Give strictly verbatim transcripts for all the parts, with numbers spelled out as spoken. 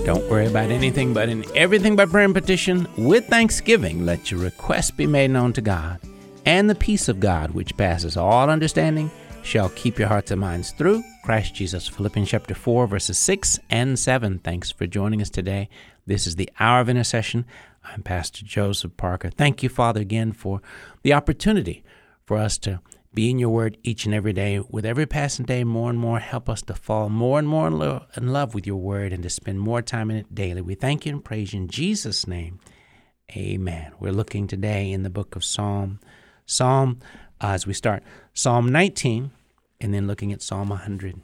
Don't worry about anything, but in everything by prayer and petition, with thanksgiving, let your requests be made known to God. And the peace of God, which passes all understanding, shall keep your hearts and minds through Christ Jesus. Philippians chapter four, verses six and seven. Thanks for joining us today. This is the Hour of Intercession. I'm Pastor Joseph Parker. Thank you, Father, again for the opportunity for us to be in your word each and every day. With every passing day, more and more, help us to fall more and more in, lo- in love with your word and to spend more time in it daily. We thank you and praise you in Jesus' name. Amen. We're looking today in the book of Psalm. Psalm, uh, as we start, Psalm nineteen, and then looking at Psalm one hundred.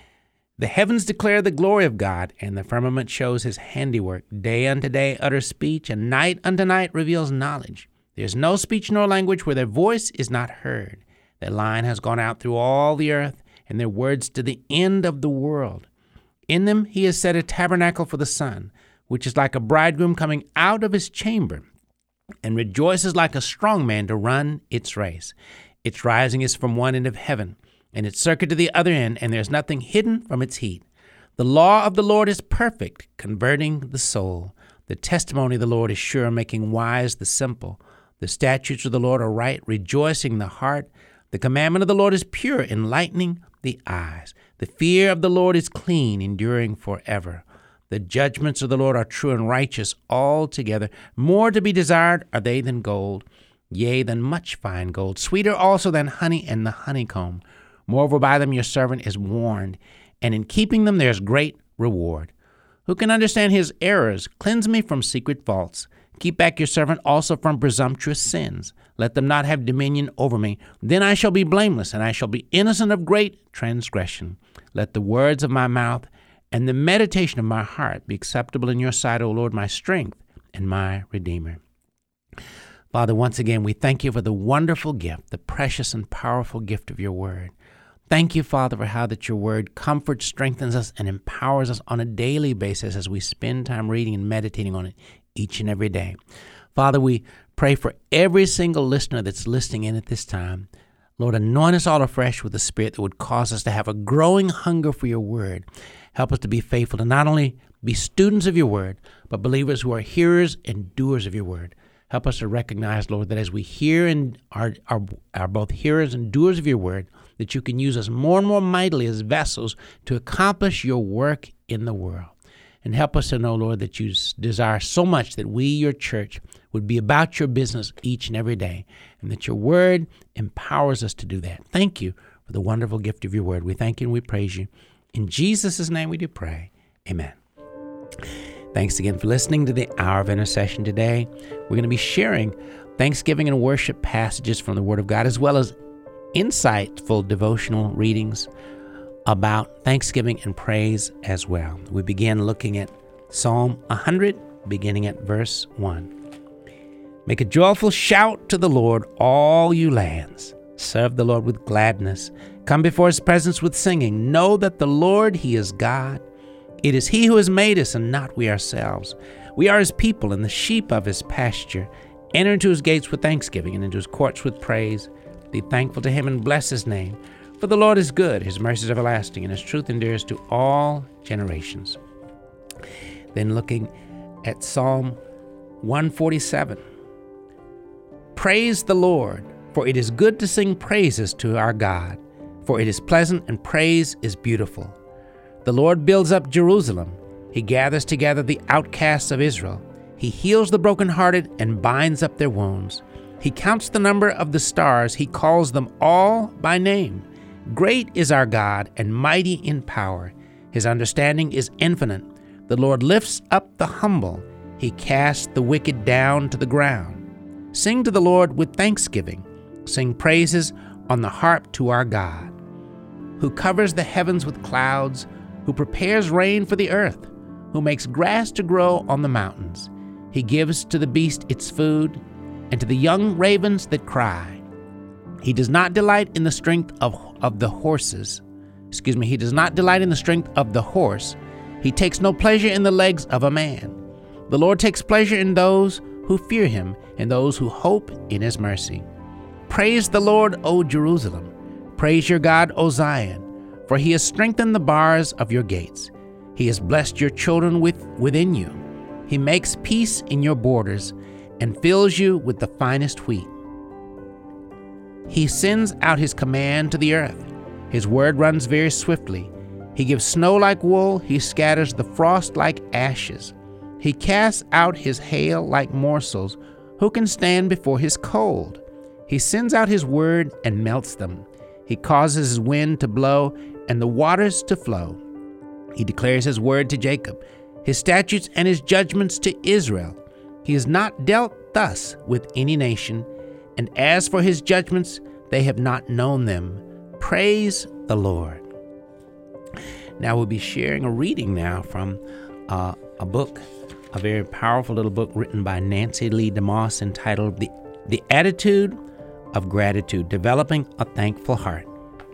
The heavens declare the glory of God, and the firmament shows his handiwork. Day unto day utters speech, and night unto night reveals knowledge. There is no speech nor language where their voice is not heard. Their line has gone out through all the earth, and their words to the end of the world. In them he has set a tabernacle for the sun, which is like a bridegroom coming out of his chamber, and rejoices like a strong man to run its race. Its rising is from one end of heaven, and its circuit to the other end, and there is nothing hidden from its heat. The law of the Lord is perfect, converting the soul. The testimony of the Lord is sure, making wise the simple. The statutes of the Lord are right, rejoicing the heart. The commandment of the Lord is pure, enlightening the eyes. The fear of the Lord is clean, enduring forever. The judgments of the Lord are true and righteous altogether. More to be desired are they than gold, yea, than much fine gold, sweeter also than honey and the honeycomb. Moreover, by them your servant is warned, and in keeping them there is great reward. Who can understand his errors? Cleanse me from secret faults. Keep back your servant also from presumptuous sins. Let them not have dominion over me. Then I shall be blameless, and I shall be innocent of great transgression. Let the words of my mouth and the meditation of my heart be acceptable in your sight, O Lord, my strength and my Redeemer. Father, once again, we thank you for the wonderful gift, the precious and powerful gift of your word. Thank you, Father, for how that your word comforts, strengthens us, and empowers us on a daily basis as we spend time reading and meditating on it each and every day. Father, we pray for every single listener that's listening in at this time. Lord, anoint us all afresh with the Spirit that would cause us to have a growing hunger for your word. Help us to be faithful to not only be students of your word, but believers who are hearers and doers of your word. Help us to recognize, Lord, that as we hear and are, are, are both hearers and doers of your word, that you can use us more and more mightily as vessels to accomplish your work in the world. And help us to know, Lord, that you desire so much that we, your church, would be about your business each and every day, and that your word empowers us to do that. Thank you for the wonderful gift of your word. We thank you and we praise you. In Jesus' name we do pray. Amen. Thanks again for listening to the Hour of Intercession today. We're going to be sharing Thanksgiving and worship passages from the Word of God, as well as insightful devotional readings about thanksgiving and praise as well. We begin looking at Psalm one hundred, beginning at verse one. Make a joyful shout to the Lord, all you lands. Serve the Lord with gladness. Come before his presence with singing. Know that the Lord, he is God. It is he who has made us and not we ourselves. We are his people and the sheep of his pasture. Enter into his gates with thanksgiving and into his courts with praise. Be thankful to him and bless his name. For the Lord is good, his mercy is everlasting, and his truth endures to all generations. Then looking at Psalm one forty-seven. Praise the Lord, for it is good to sing praises to our God, for it is pleasant and praise is beautiful. The Lord builds up Jerusalem. He gathers together the outcasts of Israel. He heals the brokenhearted and binds up their wounds. He counts the number of the stars. He calls them all by name. Great is our God and mighty in power. His understanding is infinite. The Lord lifts up the humble. He casts the wicked down to the ground. Sing to the Lord with thanksgiving. Sing praises on the harp to our God, who covers the heavens with clouds, who prepares rain for the earth, who makes grass to grow on the mountains. He gives to the beast its food, and to the young ravens that cry. He does not delight in the strength of, of the horses. Excuse me, he does not delight in the strength of the horse. He takes no pleasure in the legs of a man. The Lord takes pleasure in those who fear him, and those who hope in his mercy. Praise the Lord, O Jerusalem. Praise your God, O Zion, for he has strengthened the bars of your gates. He has blessed your children with, within you. He makes peace in your borders and fills you with the finest wheat. He sends out his command to the earth. His word runs very swiftly. He gives snow like wool. He scatters the frost like ashes. He casts out his hail like morsels. Who can stand before his cold? He sends out his word and melts them. He causes his wind to blow and the waters to flow. He declares his word to Jacob, his statutes and his judgments to Israel. He has not dealt thus with any nation, and as for his judgments, they have not known them. Praise the Lord. Now we'll be sharing a reading now from uh, a book, a very powerful little book written by Nancy Lee DeMoss entitled The, the Attitude of Gratitude, Developing a Thankful Heart.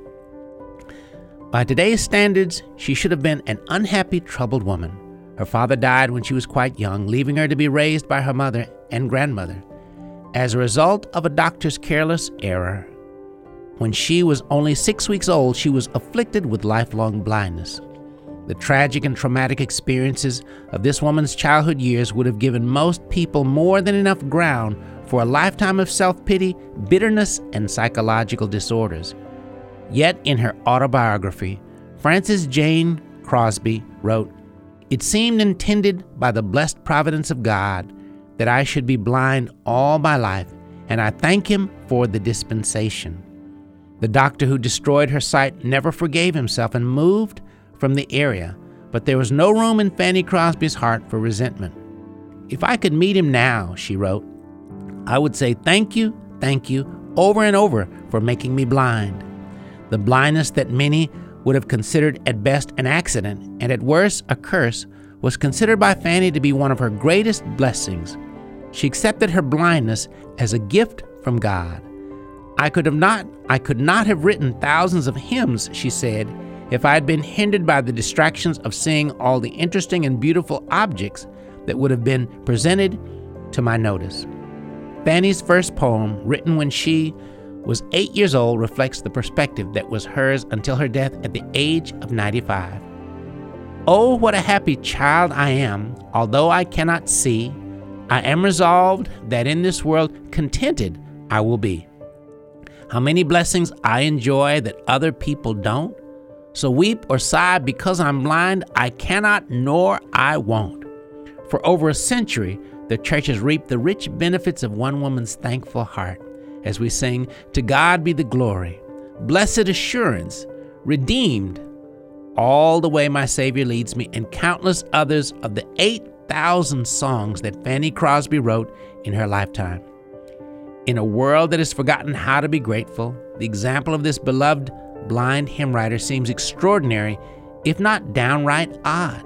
By today's standards, she should have been an unhappy, troubled woman. Her father died when she was quite young, leaving her to be raised by her mother and grandmother. As a result of a doctor's careless error, when she was only six weeks old, she was afflicted with lifelong blindness. The tragic and traumatic experiences of this woman's childhood years would have given most people more than enough ground for a lifetime of self-pity, bitterness, and psychological disorders. Yet in her autobiography, Frances Jane Crosby wrote, "It seemed intended by the blessed providence of God that I should be blind all my life, and I thank him for the dispensation." The doctor who destroyed her sight never forgave himself and moved from the area, but there was no room in Fanny Crosby's heart for resentment. "If I could meet him now," she wrote, "I would say thank you, thank you, over and over for making me blind." The blindness that many would have considered at best an accident and at worst a curse was considered by Fanny to be one of her greatest blessings. She accepted her blindness as a gift from God. I could have not, I could not have written thousands of hymns, she said, if I had been hindered by the distractions of seeing all the interesting and beautiful objects that would have been presented to my notice. Fanny's first poem, written when she was eight years old, reflects the perspective that was hers until her death at the age of ninety-five. "Oh, what a happy child I am, although I cannot see. I am resolved that in this world contented I will be. How many blessings I enjoy that other people don't. So weep or sigh because I'm blind, I cannot nor I won't." For over a century, the church has reaped the rich benefits of one woman's thankful heart. As we sing, "To God be the glory, blessed assurance, redeemed, all the way my Savior leads me," and countless others of the eight thousand songs that Fanny Crosby wrote in her lifetime. In a world that has forgotten how to be grateful, the example of this beloved blind hymn writer seems extraordinary, if not downright odd.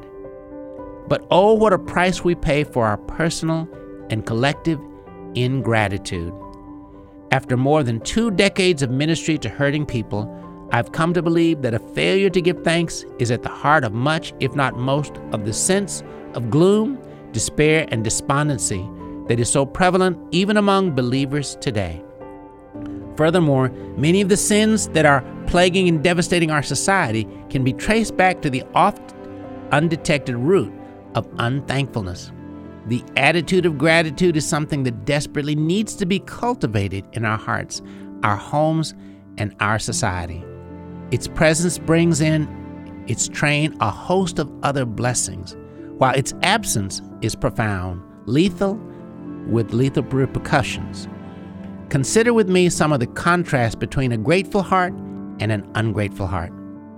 But oh, what a price we pay for our personal and collective ingratitude. After more than two decades of ministry to hurting people, I've come to believe that a failure to give thanks is at the heart of much, if not most, of the sense of gloom, despair, and despondency that is so prevalent even among believers today. Furthermore, many of the sins that are plaguing and devastating our society can be traced back to the oft undetected root of unthankfulness. The attitude of gratitude is something that desperately needs to be cultivated in our hearts, our homes, and our society. Its presence brings in its train a host of other blessings, while its absence is profound, lethal, with lethal repercussions. Consider with me some of the contrast between a grateful heart and an ungrateful heart.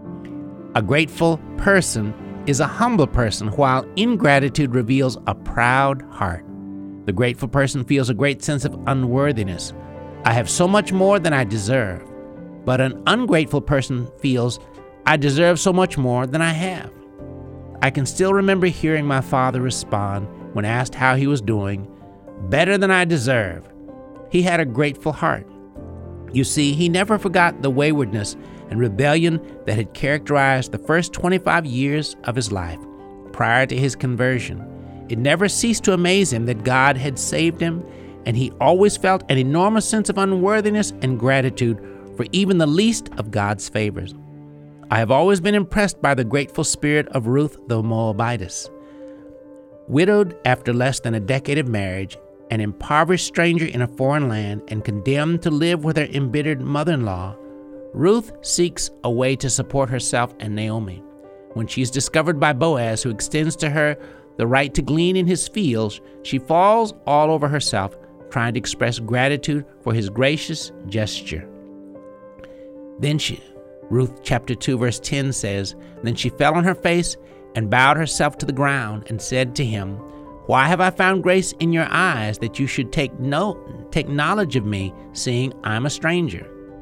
A grateful person is a humble person, while ingratitude reveals a proud heart. The grateful person feels a great sense of unworthiness. I have so much more than I deserve. But an ungrateful person feels, I deserve so much more than I have. I can still remember hearing my father respond when asked how he was doing, "Better than I deserve." He had a grateful heart. You see, he never forgot the waywardness and rebellion that had characterized the first twenty-five years of his life prior to his conversion. It never ceased to amaze him that God had saved him, and he always felt an enormous sense of unworthiness and gratitude for even the least of God's favors. I have always been impressed by the grateful spirit of Ruth the Moabitess. Widowed after less than a decade of marriage, an impoverished stranger in a foreign land, and condemned to live with her embittered mother-in-law, Ruth seeks a way to support herself and Naomi. When she is discovered by Boaz, who extends to her the right to glean in his fields, she falls all over herself, trying to express gratitude for his gracious gesture. Then she, Ruth chapter two verse ten says, Then she fell on her face and bowed herself to the ground and said to him, Why have I found grace in your eyes that you should take note, take knowledge of me, seeing I'm a stranger?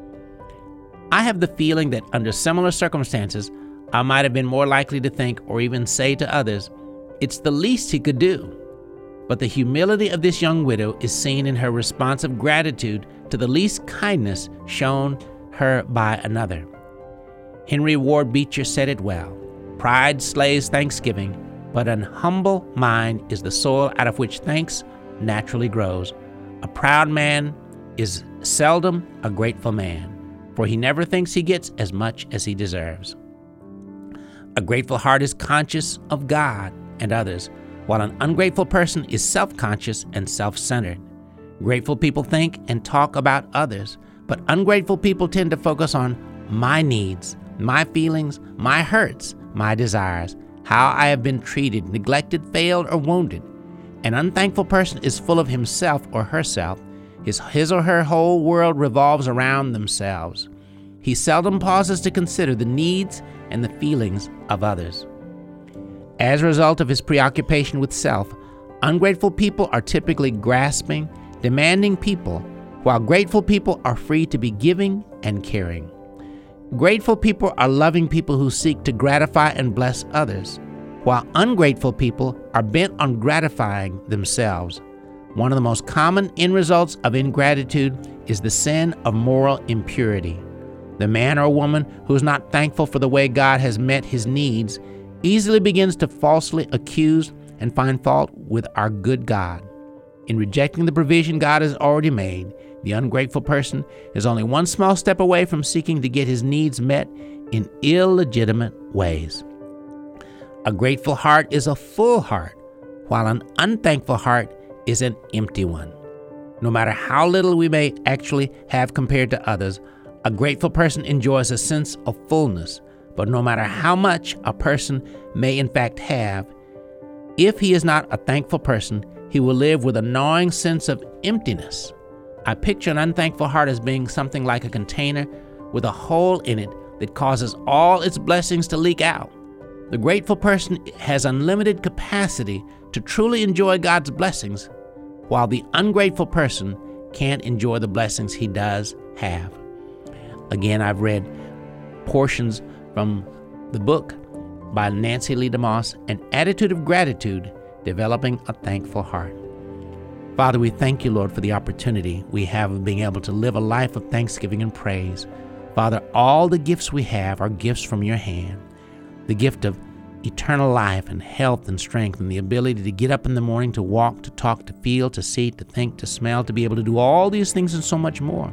I have the feeling that under similar circumstances, I might have been more likely to think or even say to others, it's the least he could do. But the humility of this young widow is seen in her response of gratitude to the least kindness shown her by another. Henry Ward Beecher said it well, Pride slays thanksgiving, but an humble mind is the soil out of which thanks naturally grows. A proud man is seldom a grateful man, for he never thinks he gets as much as he deserves. A grateful heart is conscious of God and others, while an ungrateful person is self-conscious and self-centered. Grateful people think and talk about others, but ungrateful people tend to focus on my needs, my feelings, my hurts, my desires, how I have been treated, neglected, failed, or wounded. An unthankful person is full of himself or herself. His, his or her whole world revolves around themselves. He seldom pauses to consider the needs and the feelings of others. As a result of his preoccupation with self, ungrateful people are typically grasping, demanding people, while grateful people are free to be giving and caring. Grateful people are loving people who seek to gratify and bless others, while ungrateful people are bent on gratifying themselves. One of the most common end results of ingratitude is the sin of moral impurity. The man or woman who is not thankful for the way God has met his needs easily begins to falsely accuse and find fault with our good God. In rejecting the provision God has already made, the ungrateful person is only one small step away from seeking to get his needs met in illegitimate ways. A grateful heart is a full heart, while an unthankful heart is an empty one. No matter how little we may actually have compared to others, a grateful person enjoys a sense of fullness. But no matter how much a person may in fact have, if he is not a thankful person, he will live with a gnawing sense of emptiness. I picture an unthankful heart as being something like a container with a hole in it that causes all its blessings to leak out. The grateful person has unlimited capacity to truly enjoy God's blessings, while the ungrateful person can't enjoy the blessings he does have. Again, I've read portions from the book by Nancy Lee DeMoss, An Attitude of Gratitude, Developing a Thankful Heart. Father, we thank you, Lord, for the opportunity we have of being able to live a life of thanksgiving and praise. Father, all the gifts we have are gifts from your hand. The gift of eternal life and health and strength and the ability to get up in the morning, to walk, to talk, to feel, to see, to think, to smell, to be able to do all these things and so much more.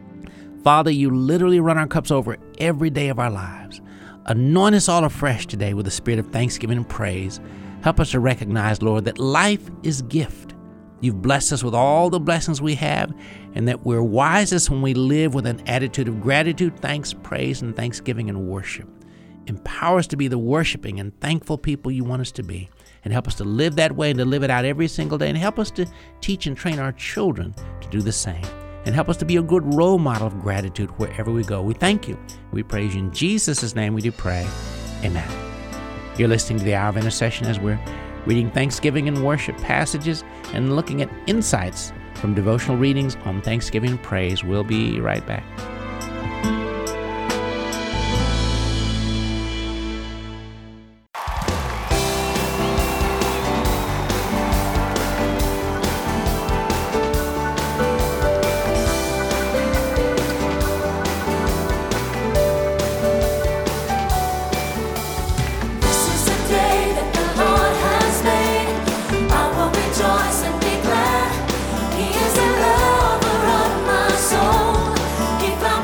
Father, you literally run our cups over every day of our lives. Anoint us all afresh today with the spirit of thanksgiving and praise. Help us to recognize, Lord, that life is gift. You've blessed us with all the blessings we have, and that we're wisest when we live with an attitude of gratitude, thanks, praise, and thanksgiving and worship. Empower us to be the worshiping and thankful people you want us to be, and help us to live that way and to live it out every single day, and help us to teach and train our children to do the same, and help us to be a good role model of gratitude wherever we go. We thank you. We praise you. In Jesus' name we do pray. Amen. You're listening to the Hour of Intercession as we're reading Thanksgiving and worship passages and looking at insights from devotional readings on Thanksgiving and praise. We'll be right back. He is the lover of my soul. He found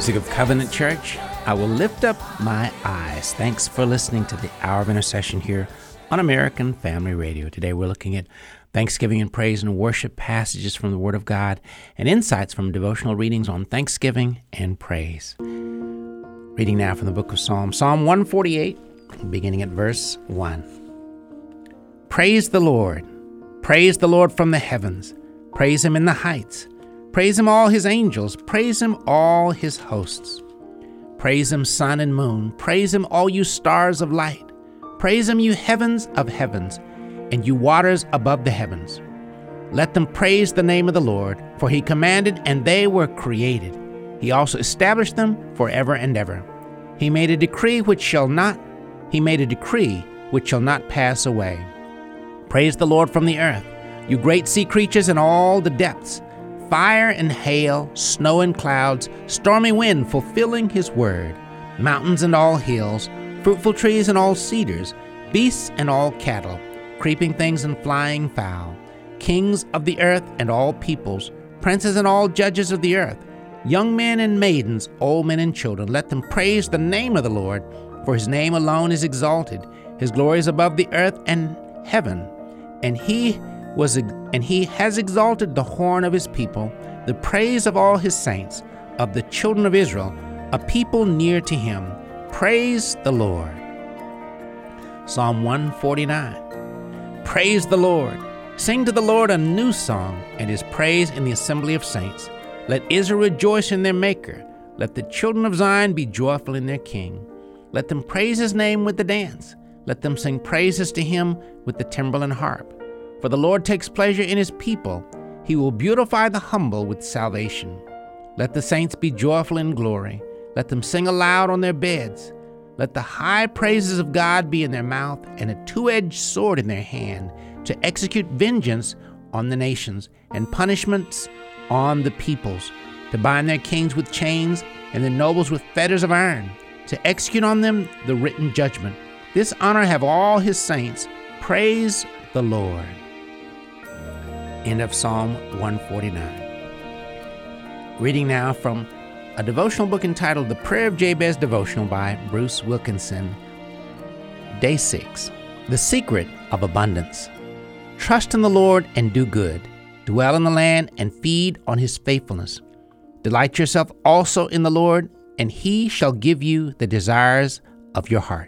music of Covenant Church, I will lift up my eyes. Thanks for listening to the Hour of Intercession here on American Family Radio. Today we're looking at Thanksgiving and praise and worship passages from the Word of God and insights from devotional readings on Thanksgiving and praise. Reading now from the book of Psalms, Psalm one forty-eight, beginning at verse one. Praise the Lord. Praise the Lord from the heavens. Praise Him in the heights. Praise Him, all His angels. Praise Him, all His hosts. Praise Him, sun and moon. Praise Him, all you stars of light. Praise Him, you heavens of heavens, and you waters above the heavens. Let them praise the name of the Lord, for He commanded, and they were created. He also established them forever and ever. He made a decree which shall not, He made a decree which shall not pass away. Praise the Lord from the earth, you great sea creatures in all the depths. Fire and hail, snow and clouds, stormy wind fulfilling His word, mountains and all hills, fruitful trees and all cedars, beasts and all cattle, creeping things and flying fowl, kings of the earth and all peoples, princes and all judges of the earth, young men and maidens, old men and children. Let them praise the name of the Lord, for His name alone is exalted. His glory is above the earth and heaven, and He was and He has exalted the horn of His people, the praise of all His saints, of the children of Israel, a people near to Him. Praise the Lord. Psalm one forty-nine. Praise the Lord. Sing to the Lord a new song, and His praise in the assembly of saints. Let Israel rejoice in their Maker. Let the children of Zion be joyful in their King. Let them praise His name with the dance. Let them sing praises to Him with the timbrel and harp. For the Lord takes pleasure in His people. He will beautify the humble with salvation. Let the saints be joyful in glory. Let them sing aloud on their beds. Let the high praises of God be in their mouth, and a two-edged sword in their hand, to execute vengeance on the nations, and punishments on the peoples, to bind their kings with chains, and their nobles with fetters of iron, to execute on them the written judgment. This honor have all His saints. Praise the Lord. End of Psalm one forty-nine. Reading now from a devotional book entitled The Prayer of Jabez Devotional by Bruce Wilkinson. Day six. The Secret of Abundance. Trust in the Lord and do good. Dwell in the land and feed on His faithfulness. Delight yourself also in the Lord, and He shall give you the desires of your heart.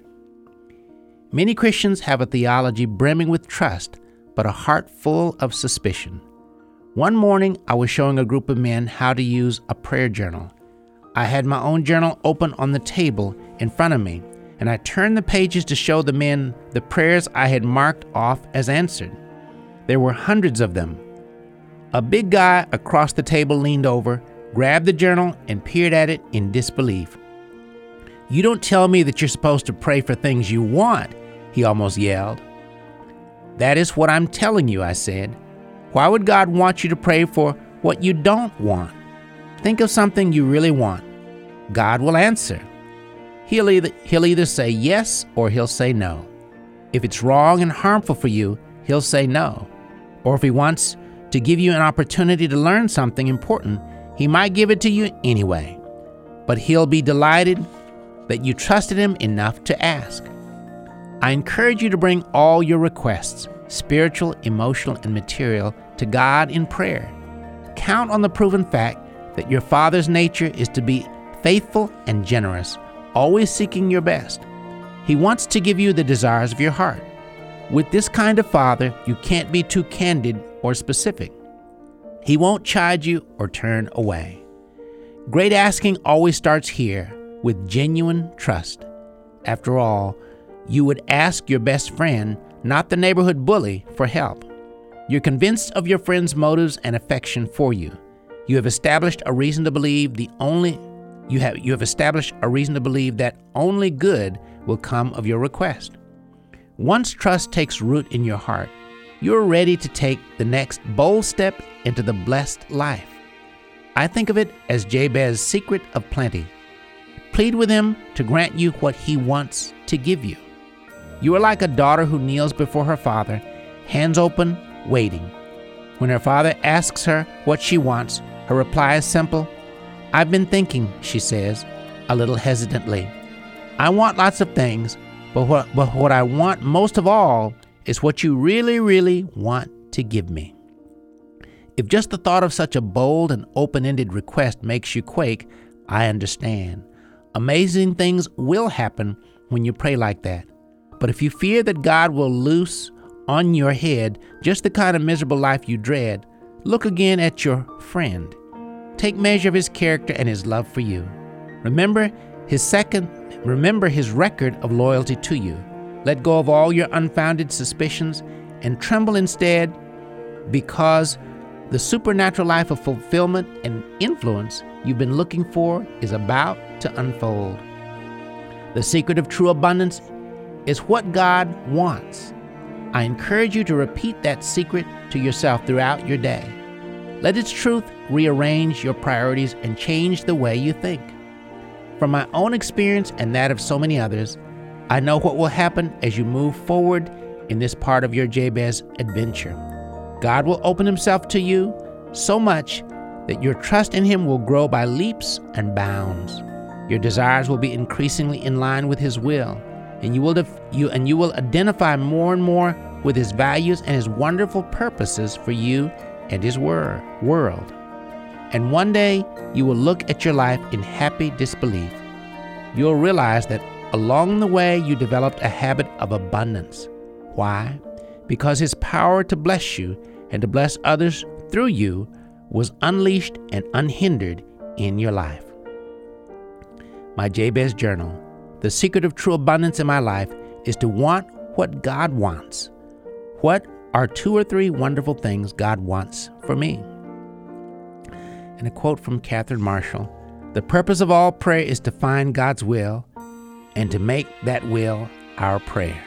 Many Christians have a theology brimming with trust, but a heart full of suspicion. One morning, I was showing a group of men how to use a prayer journal. I had my own journal open on the table in front of me, and I turned the pages to show the men the prayers I had marked off as answered. There were hundreds of them. A big guy across the table leaned over, grabbed the journal, and peered at it in disbelief. "You don't tell me that you're supposed to pray for things you want," he almost yelled. "That is what I'm telling you," I said. "Why would God want you to pray for what you don't want? Think of something you really want. God will answer. He'll either, he'll either say yes or He'll say no. If it's wrong and harmful for you, He'll say no. Or if He wants to give you an opportunity to learn something important, He might give it to you anyway. But He'll be delighted that you trusted Him enough to ask. I encourage you to bring all your requests, spiritual, emotional, and material, to God in prayer. Count on the proven fact that your Father's nature is to be faithful and generous, always seeking your best. He wants to give you the desires of your heart. With this kind of Father, you can't be too candid or specific. He won't chide you or turn away. Great asking always starts here with genuine trust. After all, you would ask your best friend, not the neighborhood bully, for help. You're convinced of your friend's motives and affection for you. You have established a reason to believe the only you have you have established a reason to believe that only good will come of your request. Once trust takes root in your heart, you're ready to take the next bold step into the blessed life. I think of it as Jabez's secret of plenty. Plead with Him to grant you what He wants to give you. You are like a daughter who kneels before her father, hands open, waiting. When her father asks her what she wants, her reply is simple: I've been thinking, she says, a little hesitantly. I want lots of things, but what, but what I want most of all is what you really, really want to give me. If just the thought of such a bold and open-ended request makes you quake, I understand. Amazing things will happen when you pray like that. But if you fear that God will loose on your head just the kind of miserable life you dread, look again at your friend. Take measure of his character and his love for you. Remember his second, remember his record of loyalty to you. Let go of all your unfounded suspicions and tremble instead, because the supernatural life of fulfillment and influence you've been looking for is about to unfold. The secret of true abundance is what God wants. I encourage you to repeat that secret to yourself throughout your day. Let its truth rearrange your priorities and change the way you think. From my own experience and that of so many others, I know what will happen as you move forward in this part of your Jabez adventure. God will open himself to you so much that your trust in him will grow by leaps and bounds. Your desires will be increasingly in line with his will, and you will def- you and you will identify more and more with his values and his wonderful purposes for you and his wor- world. And one day, you will look at your life in happy disbelief. You'll realize that along the way, you developed a habit of abundance. Why? Because his power to bless you and to bless others through you was unleashed and unhindered in your life. My Jabez Journal. The secret of true abundance in my life is to want what God wants. What are two or three wonderful things God wants for me? And a quote from Catherine Marshall. The purpose of all prayer is to find God's will and to make that will our prayer.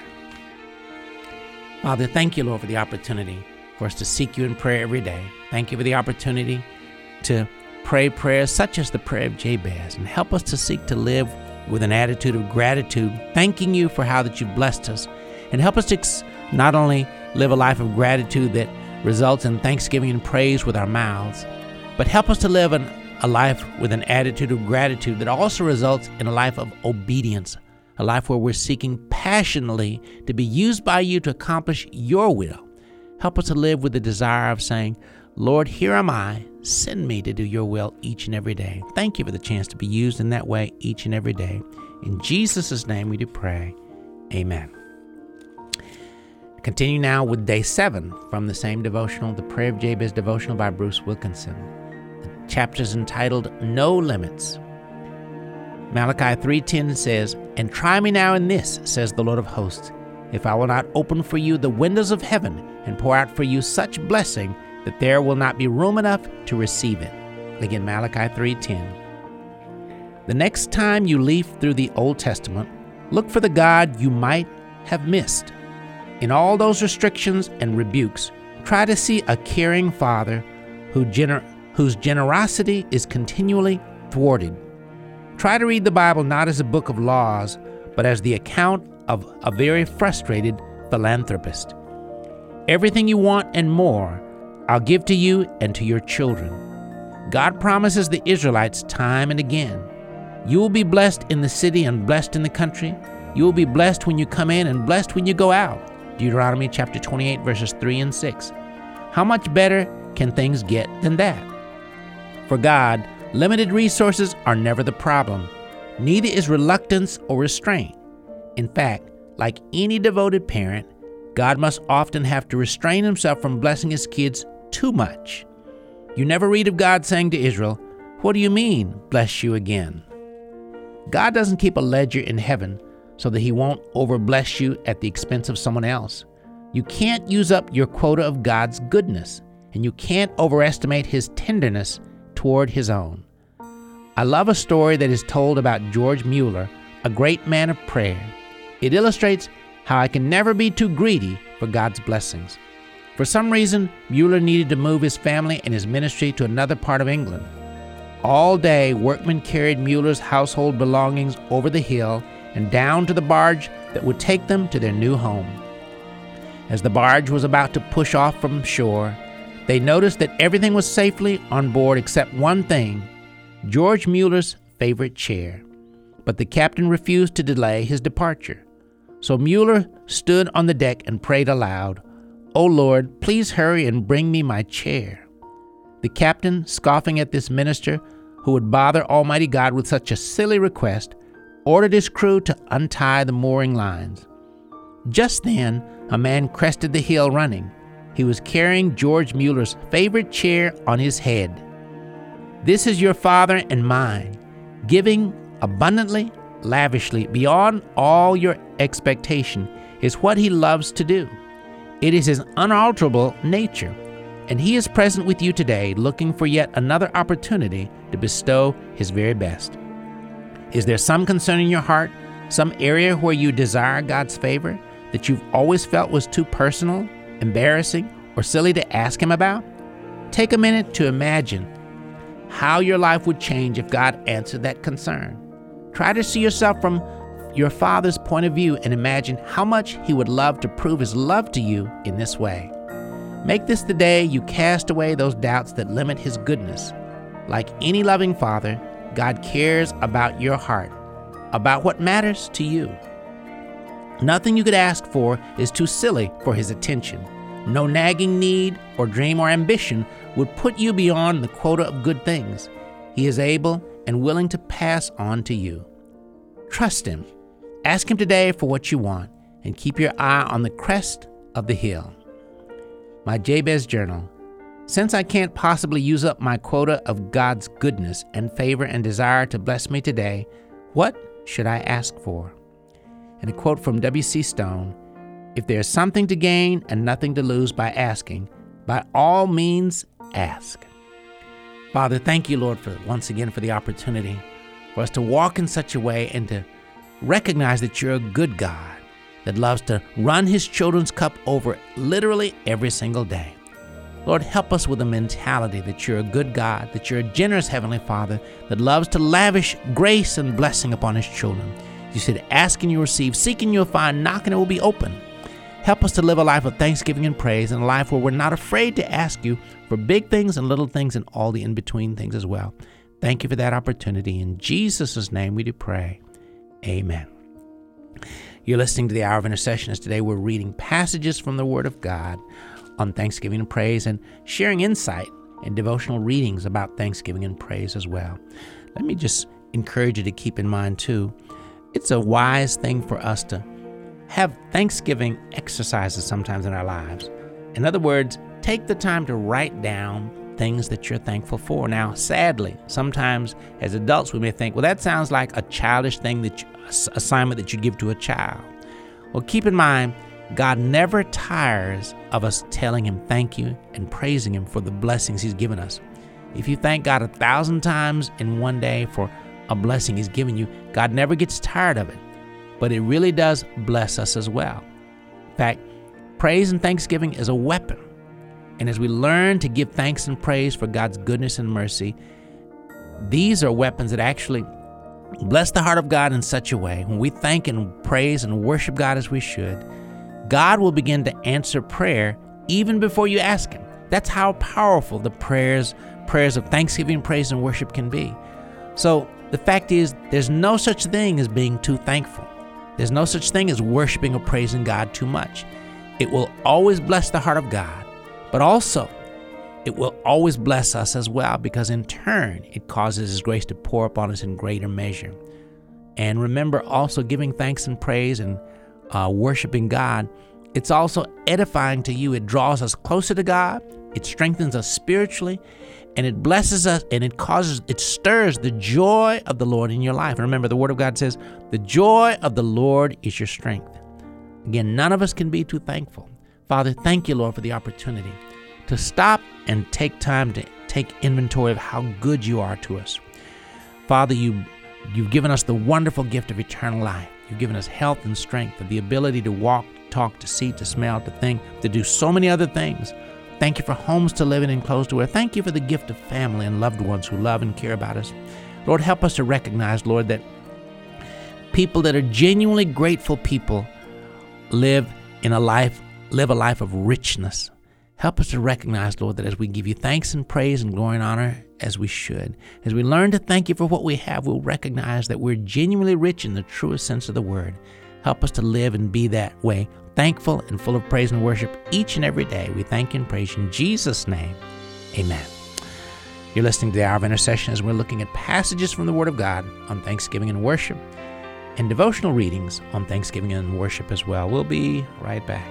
Father, thank you, Lord, for the opportunity for us to seek you in prayer every day. Thank you for the opportunity to pray prayers such as the prayer of Jabez, and help us to seek to live with an attitude of gratitude, thanking you for how that you've blessed us, and help us to ex- not only live a life of gratitude that results in thanksgiving and praise with our mouths, but help us to live an, a life with an attitude of gratitude that also results in a life of obedience, a life where we're seeking passionately to be used by you to accomplish your will. Help us to live with the desire of saying, Lord, here am I, send me to do your will each and every day. Thank you for the chance to be used in that way each and every day. In Jesus' name we do pray. Amen. Continue now with day seven from the same devotional, the Prayer of Jabez devotional by Bruce Wilkinson. The chapter is entitled No Limits. Malachi three ten says, And try me now in this, says the Lord of hosts, if I will not open for you the windows of heaven and pour out for you such blessing that there will not be room enough to receive it. Again, Malachi three ten. The next time you leaf through the Old Testament, look for the God you might have missed. In all those restrictions and rebukes, try to see a caring Father who gener- whose generosity is continually thwarted. Try to read the Bible not as a book of laws, but as the account of a very frustrated philanthropist. Everything you want and more, I'll give to you and to your children. God promises the Israelites time and again, you will be blessed in the city and blessed in the country. You will be blessed when you come in and blessed when you go out. Deuteronomy chapter twenty-eight, verses three and six. How much better can things get than that? For God, limited resources are never the problem. Neither is reluctance or restraint. In fact, like any devoted parent, God must often have to restrain himself from blessing his kids too much. You never read of God saying to Israel, "What do you mean, bless you again?" God doesn't keep a ledger in heaven so that he won't overbless you at the expense of someone else. You can't use up your quota of God's goodness, and you can't overestimate his tenderness toward his own. I love a story that is told about George Mueller, a great man of prayer. It illustrates how I can never be too greedy for God's blessings. For some reason, Mueller needed to move his family and his ministry to another part of England. All day, workmen carried Mueller's household belongings over the hill and down to the barge that would take them to their new home. As the barge was about to push off from shore, they noticed that everything was safely on board except one thing. George Mueller's favorite chair. But the captain refused to delay his departure. So Mueller stood on the deck and prayed aloud, "O Lord, please hurry and bring me my chair." The captain, scoffing at this minister who would bother Almighty God with such a silly request, ordered his crew to untie the mooring lines. Just then, a man crested the hill running. He was carrying George Mueller's favorite chair on his head. This is your Father and mine, giving abundantly, lavishly, beyond all your expectation, is what he loves to do. It is his unalterable nature, and he is present with you today, looking for yet another opportunity to bestow his very best. Is there some concern in your heart, some area where you desire God's favor that you've always felt was too personal, embarrassing, or silly to ask him about? Take a minute to imagine how your life would change if God answered that concern. Try to see yourself from your Father's point of view and imagine how much he would love to prove his love to you in this way. Make this the day you cast away those doubts that limit his goodness. Like any loving father, God cares about your heart, about what matters to you. Nothing you could ask for is too silly for his attention. No nagging need or dream or ambition would put you beyond the quota of good things he is able and willing to pass on to you. Trust him. Ask him today for what you want, and keep your eye on the crest of the hill. My Jabez Journal. Since I can't possibly use up my quota of God's goodness and favor and desire to bless me today, what should I ask for? And a quote from W C Stone, "If there is something to gain and nothing to lose by asking, by all means ask." Father, thank you, Lord, for once again for the opportunity for us to walk in such a way and to recognize that you're a good God that loves to run his children's cup over literally every single day. Lord, help us with a mentality that you're a good God, that you're a generous Heavenly Father that loves to lavish grace and blessing upon his children. You said, ask and you'll receive, seek and you'll find, knock and it will be open. Help us to live a life of thanksgiving and praise, and a life where we're not afraid to ask you for big things and little things and all the in-between things as well. Thank you for that opportunity. In Jesus' name we do pray. Amen. You're listening to the Hour of Intercession, as today we're reading passages from the Word of God on Thanksgiving and praise, and sharing insight and devotional readings about Thanksgiving and praise as well. Let me just encourage you to keep in mind, too, it's a wise thing for us to have Thanksgiving exercises sometimes in our lives. In other words, take the time to write down things that you're thankful for. Now, sadly, sometimes as adults we may think, well, that sounds like a childish thing, that you, assignment that you give to a child. Well, keep in mind, God never tires of us telling him thank you and praising him for the blessings he's given us. If you thank God a thousand times in one day for a blessing he's given you, God never gets tired of it. But it really does bless us as well. In fact, praise and thanksgiving is a weapon. And as we learn to give thanks and praise for God's goodness and mercy, these are weapons that actually bless the heart of God in such a way. When we thank and praise and worship God as we should, God will begin to answer prayer even before you ask him. That's how powerful the prayers, prayers of thanksgiving, praise, and worship can be. So the fact is, there's no such thing as being too thankful. There's no such thing as worshiping or praising God too much. It will always bless the heart of God, but also it will always bless us as well, because in turn, it causes his grace to pour upon us in greater measure. And remember, also giving thanks and praise and uh, worshiping God, it's also edifying to you. It draws us closer to God. It strengthens us spiritually, and it blesses us, and it causes, it stirs the joy of the Lord in your life. And remember, the Word of God says, the joy of the Lord is your strength. Again, none of us can be too thankful. Father, thank you, Lord, for the opportunity to stop and take time to take inventory of how good you are to us. Father, you, you've given us the wonderful gift of eternal life. You've given us health and strength, and the ability to walk, talk, to see, to smell, to think, to do so many other things. Thank you for homes to live in and clothes to wear. Thank you for the gift of family and loved ones who love and care about us. Lord, help us to recognize, Lord, that people that are genuinely grateful people live in a life, live a life of richness. Help us to recognize, Lord, that as we give you thanks and praise and glory and honor, as we should, as we learn to thank you for what we have, we'll recognize that we're genuinely rich in the truest sense of the word. Help us to live and be that way, thankful and full of praise and worship each and every day. We thank you and praise you in Jesus' name. Amen. You're listening to the Hour of Intercession as we're looking at passages from the Word of God on Thanksgiving and worship and devotional readings on Thanksgiving and worship as well. We'll be right back.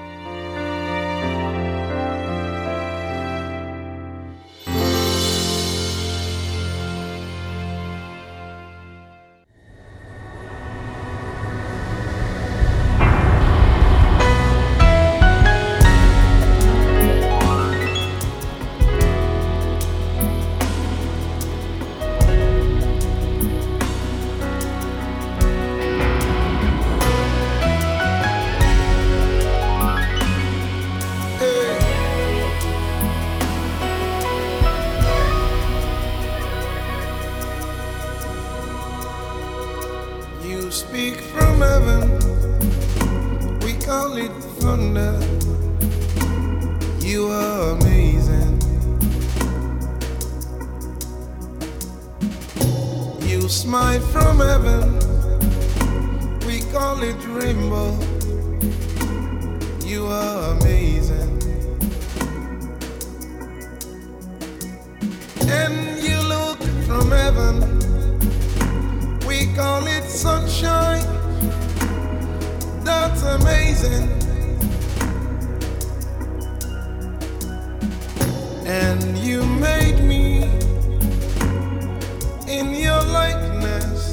Speak from heaven, we call it thunder. You are amazing. You smile from heaven, we call it rainbow. You are amazing. And you look from heaven, we call it sunshine. That's amazing. And you made me in your likeness.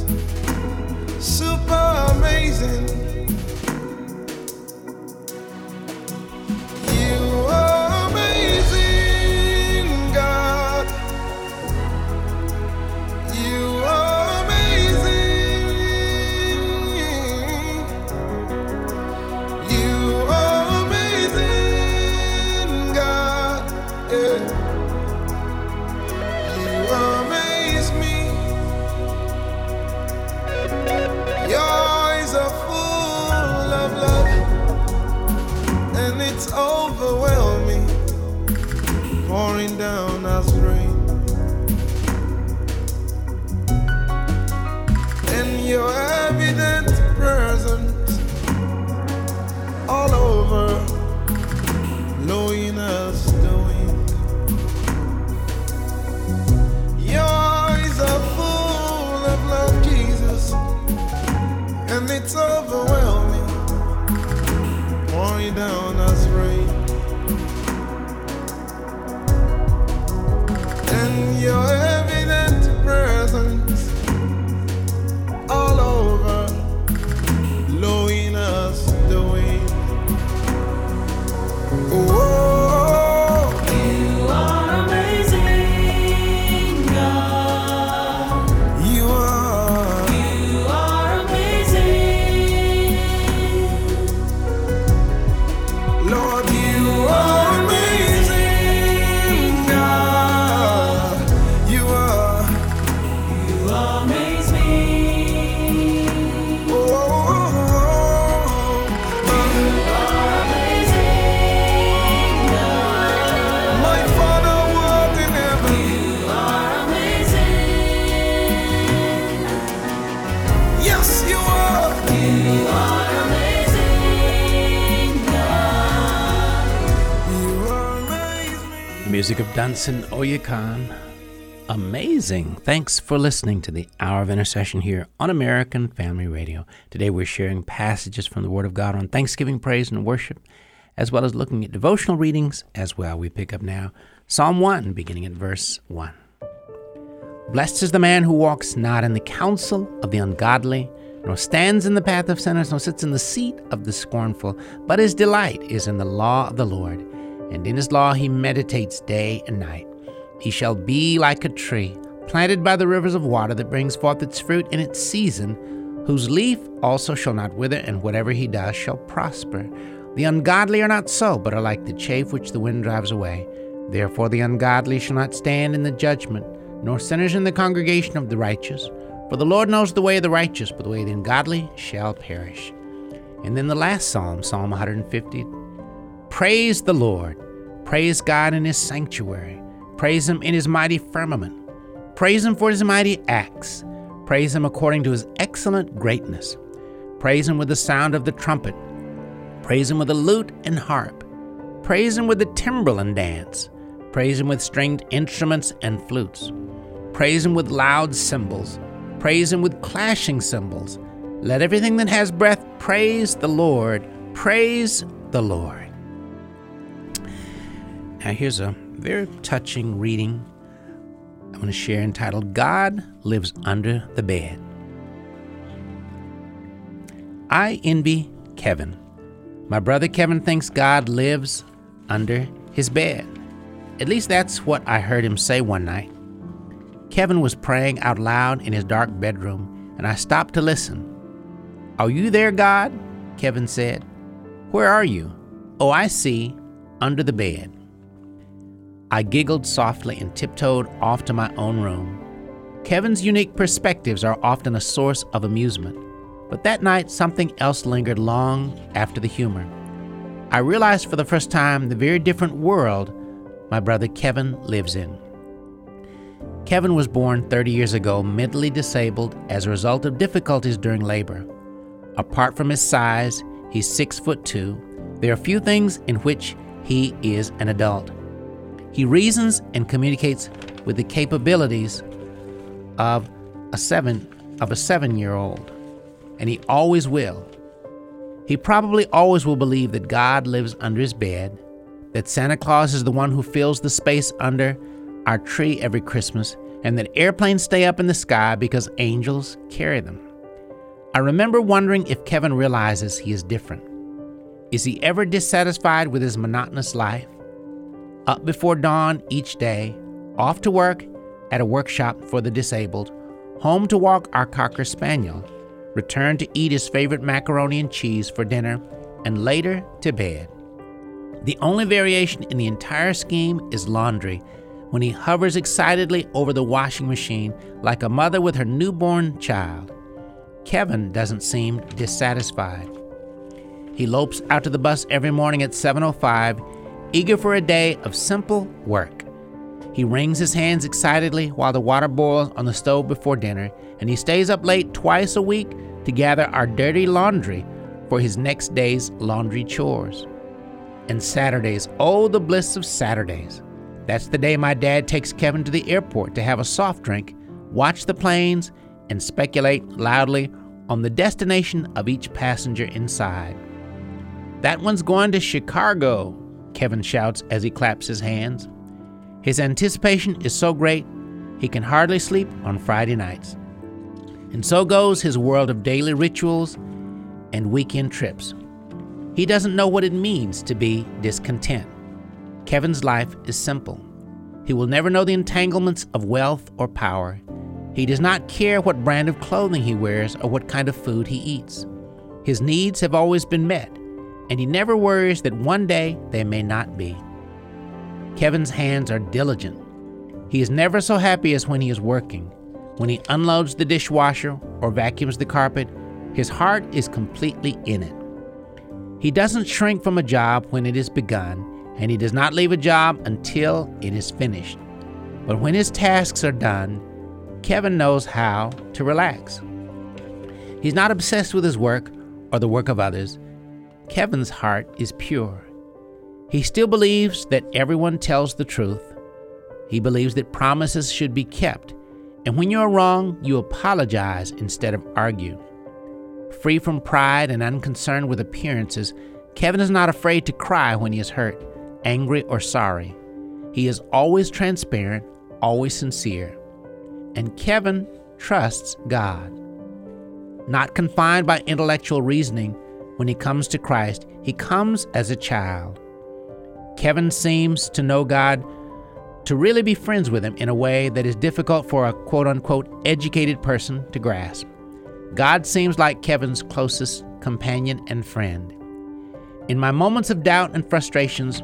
Super amazing. You are amazing, God. You are overwhelming, pouring down as rain. And your evident presence all over, blowing us the wind. Your eyes are full of love, Jesus, and it's overwhelming, pouring down as rain. And your evident presence all over, blowing us the wind. Oh, you are amazing, God. You are. You are amazing, Lord, you are amazing, God. You are. you amaze me. Oh, oh, oh, oh. You are amazing, God. My Father who art in heaven. You are amazing. Yes, you are. You are amazing, God. You are amazing. Music of Dunson Oyekan. Amazing. Thanks for listening to the Hour of Intercession here on American Family Radio. Today we're sharing passages from the Word of God on Thanksgiving, praise, and worship, as well as looking at devotional readings as well. We pick up now Psalm one, beginning at verse one. Blessed is the man who walks not in the counsel of the ungodly, nor stands in the path of sinners, nor sits in the seat of the scornful, but his delight is in the law of the Lord, and in his law he meditates day and night. He shall be like a tree planted by the rivers of water that brings forth its fruit in its season, whose leaf also shall not wither, and whatever he does shall prosper. The ungodly are not so, but are like the chaff which the wind drives away. Therefore the ungodly shall not stand in the judgment, nor sinners in the congregation of the righteous. For the Lord knows the way of the righteous, but the way of the ungodly shall perish. And then the last psalm, Psalm one hundred fifty. Praise the Lord. Praise God in his sanctuary. Praise him in his mighty firmament. Praise him for his mighty acts. Praise him according to his excellent greatness. Praise him with the sound of the trumpet. Praise him with the lute and harp. Praise him with the timbrel and dance. Praise him with stringed instruments and flutes. Praise him with loud cymbals. Praise him with clashing cymbals. Let everything that has breath praise the Lord. Praise the Lord. Now here's a very touching reading I'm going to share entitled, God Lives Under the Bed. I envy Kevin. My brother Kevin thinks God lives under his bed. At least that's what I heard him say one night. Kevin was praying out loud in his dark bedroom, and I stopped to listen. Are you there, God? Kevin said. Where are you? Oh, I see, under the bed. I giggled softly and tiptoed off to my own room. Kevin's unique perspectives are often a source of amusement, but that night something else lingered long after the humor. I realized for the first time the very different world my brother Kevin lives in. Kevin was born thirty years ago mentally disabled as a result of difficulties during labor. Apart from his size, he's six foot two. There are few things in which he is an adult. He reasons and communicates with the capabilities of a seven of a seven-year-old, and he always will. He probably always will believe that God lives under his bed, that Santa Claus is the one who fills the space under our tree every Christmas, and that airplanes stay up in the sky because angels carry them. I remember wondering if Kevin realizes he is different. Is he ever dissatisfied with his monotonous life? Up before dawn each day, off to work at a workshop for the disabled, home to walk our Cocker Spaniel, return to eat his favorite macaroni and cheese for dinner, and later to bed. The only variation in the entire scheme is laundry, when he hovers excitedly over the washing machine like a mother with her newborn child. Kevin doesn't seem dissatisfied. He lopes out to the bus every morning at seven oh five, eager for a day of simple work. He wrings his hands excitedly while the water boils on the stove before dinner, and he stays up late twice a week to gather our dirty laundry for his next day's laundry chores. And Saturdays, oh, the bliss of Saturdays. That's the day my dad takes Kevin to the airport to have a soft drink, watch the planes, and speculate loudly on the destination of each passenger inside. That one's going to Chicago, Kevin shouts as he claps his hands. His anticipation is so great, he can hardly sleep on Friday nights. And so goes his world of daily rituals and weekend trips. He doesn't know what it means to be discontent. Kevin's life is simple. He will never know the entanglements of wealth or power. He does not care what brand of clothing he wears or what kind of food he eats. His needs have always been met, and he never worries that one day they may not be. Kevin's hands are diligent. He is never so happy as when he is working. When he unloads the dishwasher or vacuums the carpet, his heart is completely in it. He doesn't shrink from a job when it is begun, and he does not leave a job until it is finished. But when his tasks are done, Kevin knows how to relax. He's not obsessed with his work or the work of others. Kevin's heart is pure. He still believes that everyone tells the truth. He believes that promises should be kept, and when you are wrong, you apologize instead of argue. Free from pride and unconcerned with appearances, Kevin is not afraid to cry when he is hurt, angry, or sorry. He is always transparent, always sincere. And Kevin trusts God. Not confined by intellectual reasoning, when he comes to Christ, he comes as a child. Kevin seems to know God, to really be friends with him in a way that is difficult for a quote-unquote educated person to grasp. God seems like Kevin's closest companion and friend. In my moments of doubt and frustrations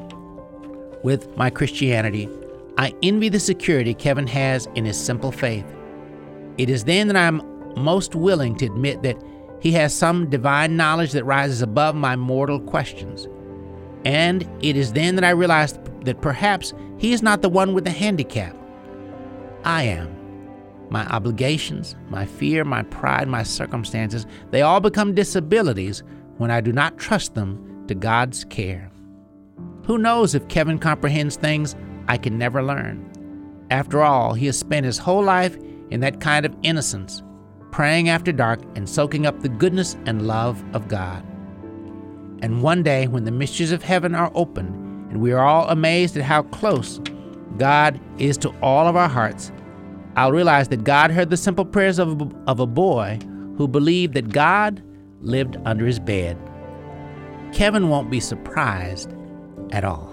with my Christianity, I envy the security Kevin has in his simple faith. It is then that I am most willing to admit that he has some divine knowledge that rises above my mortal questions. And it is then that I realize that perhaps he is not the one with the handicap. I am. My obligations, my fear, my pride, my circumstances, they all become disabilities when I do not trust them to God's care. Who knows if Kevin comprehends things I can never learn? After all, he has spent his whole life in that kind of innocence, praying after dark and soaking up the goodness and love of God. And one day, when the mysteries of heaven are opened, and we are all amazed at how close God is to all of our hearts, I'll realize that God heard the simple prayers of a, of a boy who believed that God lived under his bed. Kevin won't be surprised at all.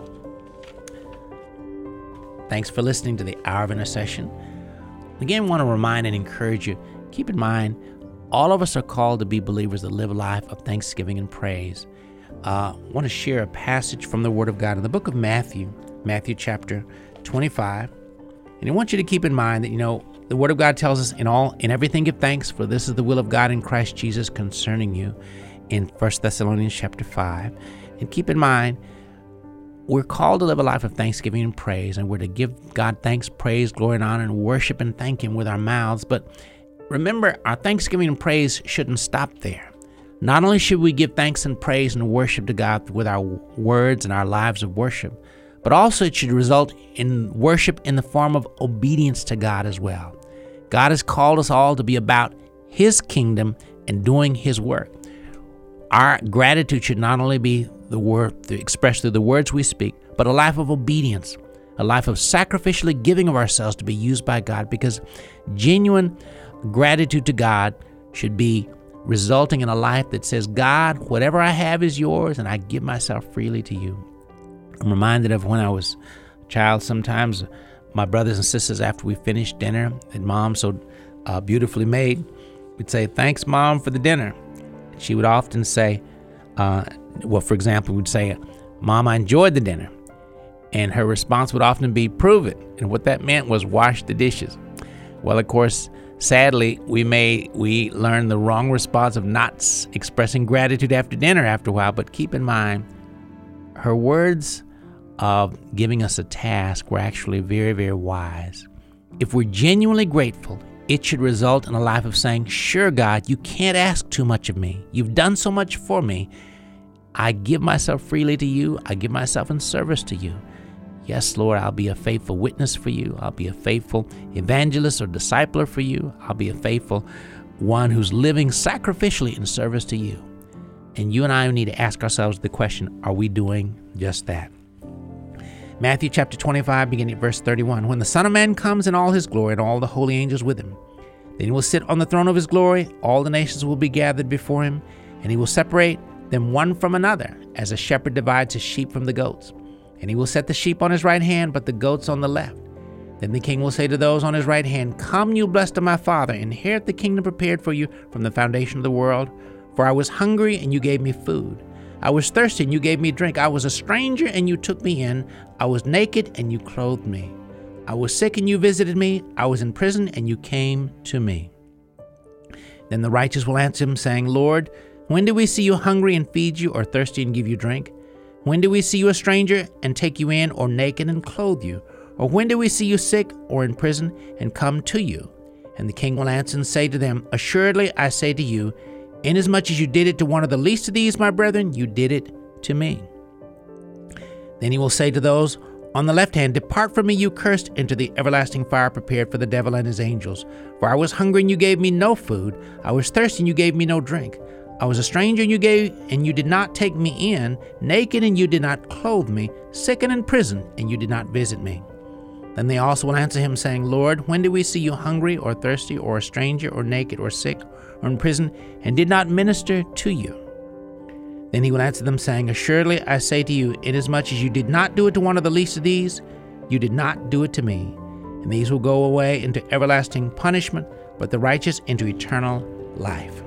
Thanks for listening to the Hour of Intercession. Again, I want to remind and encourage you, keep in mind, all of us are called to be believers that live a life of thanksgiving and praise. Uh, I want to share a passage from the Word of God in the book of Matthew, Matthew chapter twenty-five. And I want you to keep in mind that, you know, the Word of God tells us in all, in everything give thanks, for this is the will of God in Christ Jesus concerning you in First Thessalonians chapter five. And keep in mind, we're called to live a life of thanksgiving and praise, and we're to give God thanks, praise, glory, and honor, and worship and thank Him with our mouths. But remember, our thanksgiving and praise shouldn't stop there. Not only should we give thanks and praise and worship to God with our words and our lives of worship, but also it should result in worship in the form of obedience to God as well. God has called us all to be about His kingdom and doing His work. Our gratitude should not only be the word expressed through the words we speak, but a life of obedience, a life of sacrificially giving of ourselves to be used by God, because genuine gratitude to God should be resulting in a life that says, God, whatever I have is yours, and I give myself freely to you. I'm reminded of when I was a child, sometimes my brothers and sisters, after we finished dinner that Mom so uh, beautifully made, we'd say, thanks, Mom, for the dinner. And she would often say, uh, well, for example, we'd say, Mom, I enjoyed the dinner. And her response would often be, prove it. And what that meant was wash the dishes. Well, of course, sadly, we may we learned the wrong response of not s- expressing gratitude after dinner after a while. But keep in mind, her words of giving us a task were actually very, very wise. If we're genuinely grateful, it should result in a life of saying, sure, God, you can't ask too much of me. You've done so much for me. I give myself freely to you. I give myself in service to you. Yes, Lord, I'll be a faithful witness for you. I'll be a faithful evangelist or discipler for you. I'll be a faithful one who's living sacrificially in service to you. And you and I need to ask ourselves the question, are we doing just that? Matthew chapter twenty-five, beginning at verse thirty-one. When the Son of Man comes in all his glory and all the holy angels with him, then he will sit on the throne of his glory. All the nations will be gathered before him, and he will separate them one from another, as a shepherd divides his sheep from the goats. And he will set the sheep on his right hand, but the goats on the left. Then the king will say to those on his right hand, come, you blessed of my Father, inherit the kingdom prepared for you from the foundation of the world. For I was hungry, and you gave me food. I was thirsty, and you gave me drink. I was a stranger, and you took me in. I was naked, and you clothed me. I was sick, and you visited me. I was in prison, and you came to me. Then the righteous will answer him, saying, Lord, when did we see you hungry and feed you, or thirsty and give you drink? When did we see you a stranger and take you in, or naked and clothe you? Or when did we see you sick or in prison and come to you? And the king will answer and say to them, assuredly I say to you, inasmuch as you did it to one of the least of these, my brethren, you did it to me. Then he will say to those on the left hand, depart from me, you cursed, into the everlasting fire prepared for the devil and his angels. For I was hungry, and you gave me no food. I was thirsty, and you gave me no drink. I was a stranger, and you gave, and you did not take me in, naked, and you did not clothe me, sick and in prison, and you did not visit me. Then they also will answer him, saying, Lord, when did we see you hungry, or thirsty, or a stranger, or naked, or sick, or in prison, and did not minister to you? Then he will answer them, saying, assuredly I say to you, inasmuch as you did not do it to one of the least of these, you did not do it to me. And these will go away into everlasting punishment, but the righteous into eternal life.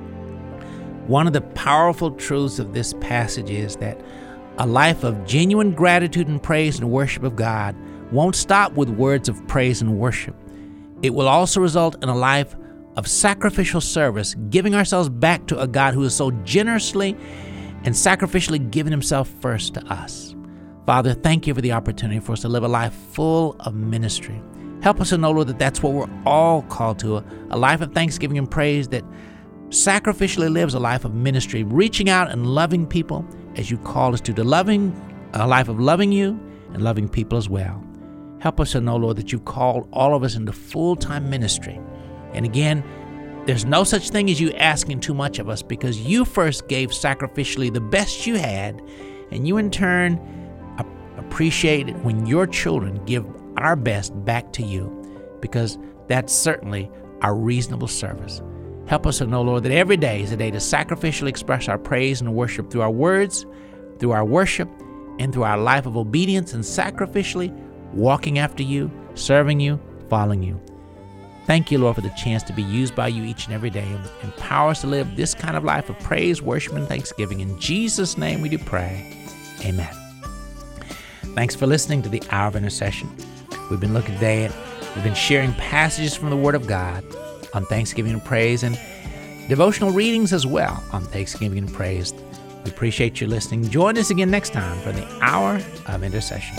One of the powerful truths of this passage is that a life of genuine gratitude and praise and worship of God won't stop with words of praise and worship. It will also result in a life of sacrificial service, giving ourselves back to a God who is so generously and sacrificially given himself first to us. Father, thank you for the opportunity for us to live a life full of ministry. Help us to know, Lord, that that's what we're all called to, a, a life of thanksgiving and praise that sacrificially lives a life of ministry, reaching out and loving people as you call us to, to loving a life of loving you and loving people as well. Help us to know, Lord, that you've called all of us into full-time ministry. And again, there's no such thing as you asking too much of us, because you first gave sacrificially the best you had, and you in turn appreciate it when your children give our best back to you, because that's certainly our reasonable service. Help us to know, Lord, that every day is a day to sacrificially express our praise and worship through our words, through our worship, and through our life of obedience and sacrificially walking after you, serving you, following you. Thank you, Lord, for the chance to be used by you each and every day, and empower us to live this kind of life of praise, worship, and thanksgiving. In Jesus' name we do pray. Amen. Thanks for listening to the Hour of Intercession. We've been looking today at, we've been sharing passages from the Word of God on Thanksgiving and praise, and devotional readings as well on Thanksgiving and praise. We appreciate you listening. Join us again next time for the Hour of Intercession.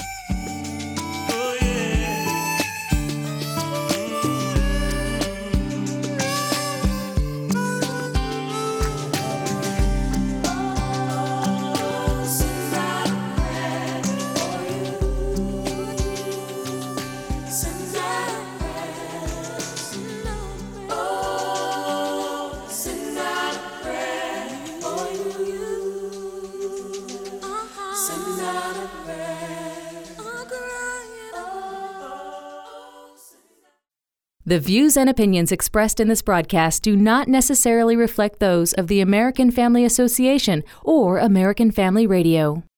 The views and opinions expressed in this broadcast do not necessarily reflect those of the American Family Association or American Family Radio.